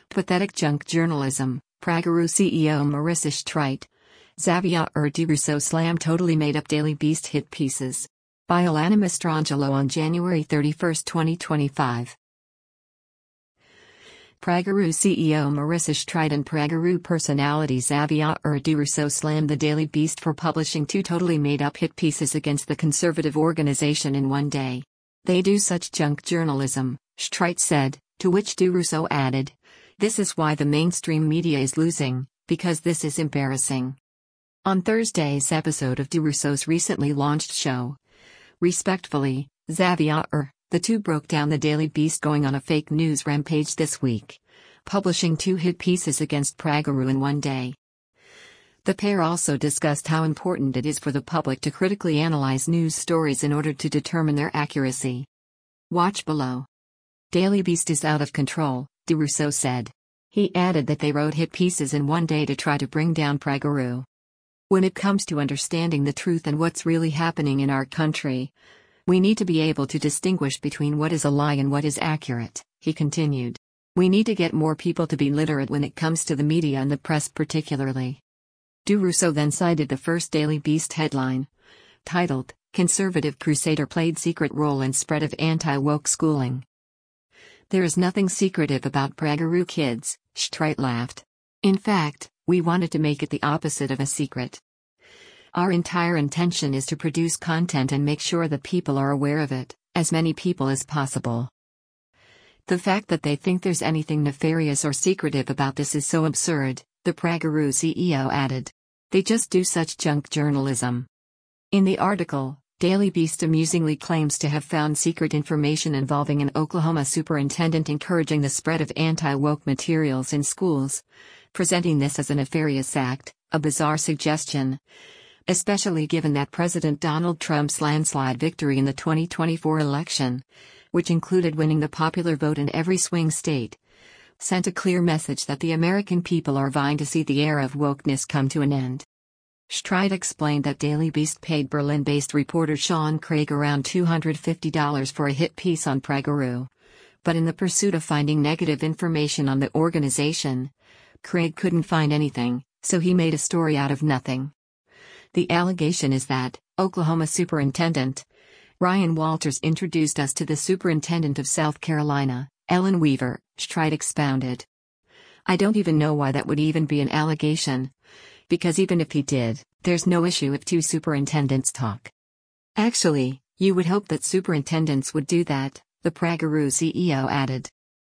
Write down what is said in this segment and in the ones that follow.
Pathetic junk journalism, Prageru CEO Marissa Streit. Xavier Rousseau slam totally made-up Daily Beast hit pieces. By Alana Mastrangelo on January 31, 2025. Prageru CEO Marissa Streit and Prageru personality Xavier Rousseau slammed the Daily Beast for publishing two totally made-up hit pieces against the conservative organization in one day. They do such junk journalism, Streit said, to which Rousseau added, "This is why the mainstream media is losing, because this is embarrassing." On Thursday's episode of Rousseau's recently launched show, Respectfully, Xavier, the two broke down the Daily Beast going on a fake news rampage this week, publishing two hit pieces against Prageru in one day. The pair also discussed how important it is for the public to critically analyze news stories in order to determine their accuracy. Watch below. Daily Beast is out of control, Rousseau said. He added that they wrote hit pieces in one day to try to bring down Prageru. When it comes to understanding the truth and what's really happening in our country, we need to be able to distinguish between what is a lie and what is accurate, he continued. We need to get more people to be literate when it comes to the media and the press particularly. Rousseau then cited the first Daily Beast headline, titled, "Conservative Crusader Played Secret Role in Spread of Anti-Woke Schooling." There is nothing secretive about Prageru kids, Streit laughed. In fact, we wanted to make it the opposite of a secret. Our entire intention is to produce content and make sure that people are aware of it, as many people as possible. The fact that they think there's anything nefarious or secretive about this is so absurd, the Prageru CEO added. They just do such junk journalism. In the article, Daily Beast amusingly claims to have found secret information involving an Oklahoma superintendent encouraging the spread of anti-woke materials in schools, presenting this as a nefarious act, a bizarre suggestion, especially given that President Donald Trump's landslide victory in the 2024 election, which included winning the popular vote in every swing state, sent a clear message that the American people are vying to see the era of wokeness come to an end. Streit explained that Daily Beast paid Berlin-based reporter Sean Craig around $250 for a hit piece on Prageru, but in the pursuit of finding negative information on the organization, Craig couldn't find anything, so he made a story out of nothing. The allegation is that Oklahoma Superintendent Ryan Walters introduced us to the Superintendent of South Carolina, Ellen Weaver, Streit expounded. I don't even know why that would even be an allegation, because even if he did, there's no issue if two superintendents talk. Actually, you would hope that superintendents would do that, the Prageru CEO added.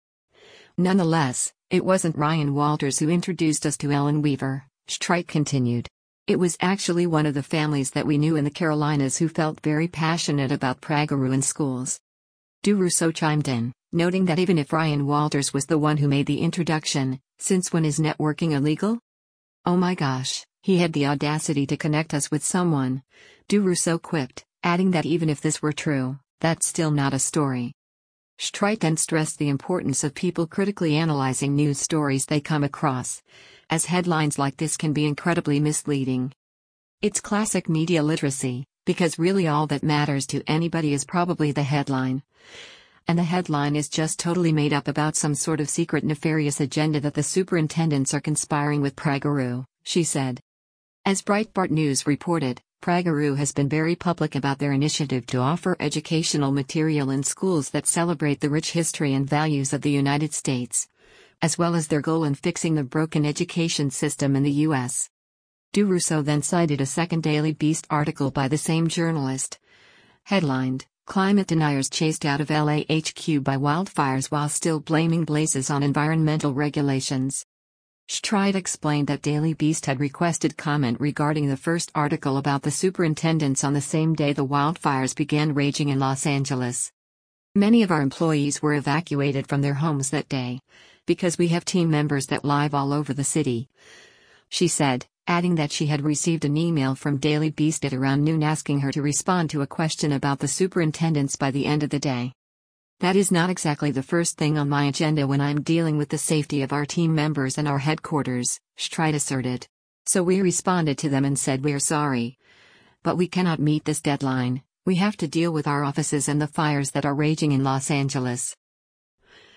Nonetheless, it wasn't Ryan Walters who introduced us to Ellen Weaver, Streit continued. It was actually one of the families that we knew in the Carolinas who felt very passionate about Prageru in schools. Rousseau chimed in, noting that even if Ryan Walters was the one who made the introduction, since when is networking illegal? Oh my gosh, he had the audacity to connect us with someone, Rousseau quipped, adding that even if this were true, that's still not a story. Streit then stressed the importance of people critically analyzing news stories they come across, as headlines like this can be incredibly misleading. It's classic media literacy, because really all that matters to anybody is probably the headline. And the headline is just totally made up about some sort of secret nefarious agenda that the superintendents are conspiring with Prageru, she said. As Breitbart News reported, Prageru has been very public about their initiative to offer educational material in schools that celebrate the rich history and values of the United States, as well as their goal in fixing the broken education system in the U.S. Rousseau then cited a second Daily Beast article by the same journalist, headlined, "Climate Deniers Chased Out of LAHQ by Wildfires While Still Blaming Blazes on Environmental Regulations." Streit explained that Daily Beast had requested comment regarding the first article about the superintendents on the same day the wildfires began raging in Los Angeles. Many of our employees were evacuated from their homes that day, because we have team members that live all over the city, she said, adding that she had received an email from Daily Beast at around noon asking her to respond to a question about the superintendents by the end of the day. That is not exactly the first thing on my agenda when I'm dealing with the safety of our team members and our headquarters, Streit asserted. So we responded to them and said we're sorry, but we cannot meet this deadline. We have to deal with our offices and the fires that are raging in Los Angeles.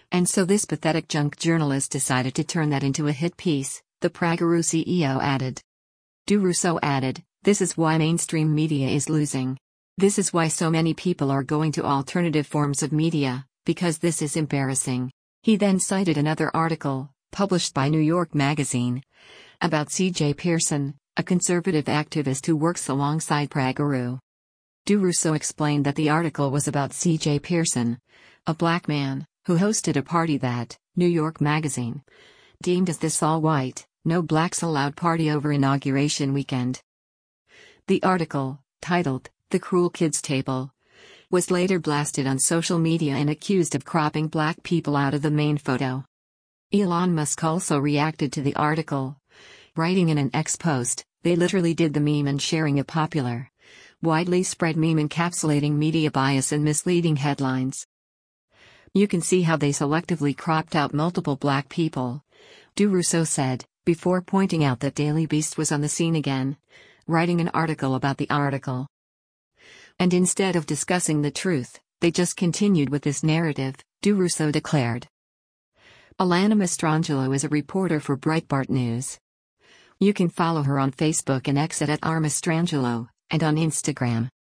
And so this pathetic junk journalist decided to turn that into a hit piece, the Prageru CEO added. Du Russo added, "This is why mainstream media is losing. This is why so many people are going to alternative forms of media, because this is embarrassing." He then cited another article, published by New York Magazine, about C.J. Pearson, a conservative activist who works alongside Prageru. Du Russo explained that the article was about C.J. Pearson, a black man, who hosted a party that, New York Magazine, deemed as this all-white, no blacks allowed party over inauguration weekend. The article, titled, "The Cruel Kids Table," was later blasted on social media and accused of cropping black people out of the main photo. Elon Musk also reacted to the article, writing in an X post, "They literally did the meme and sharing a popular, widely spread meme encapsulating media bias and misleading headlines. You can see how they selectively cropped out multiple black people," Du Russo said, before pointing out that Daily Beast was on the scene again, writing an article about the article. And instead of discussing the truth, they just continued with this narrative, Du Russo declared. Alana Mastrangelo is a reporter for Breitbart News. You can follow her on Facebook and X at @rmastrangelo, and on Instagram.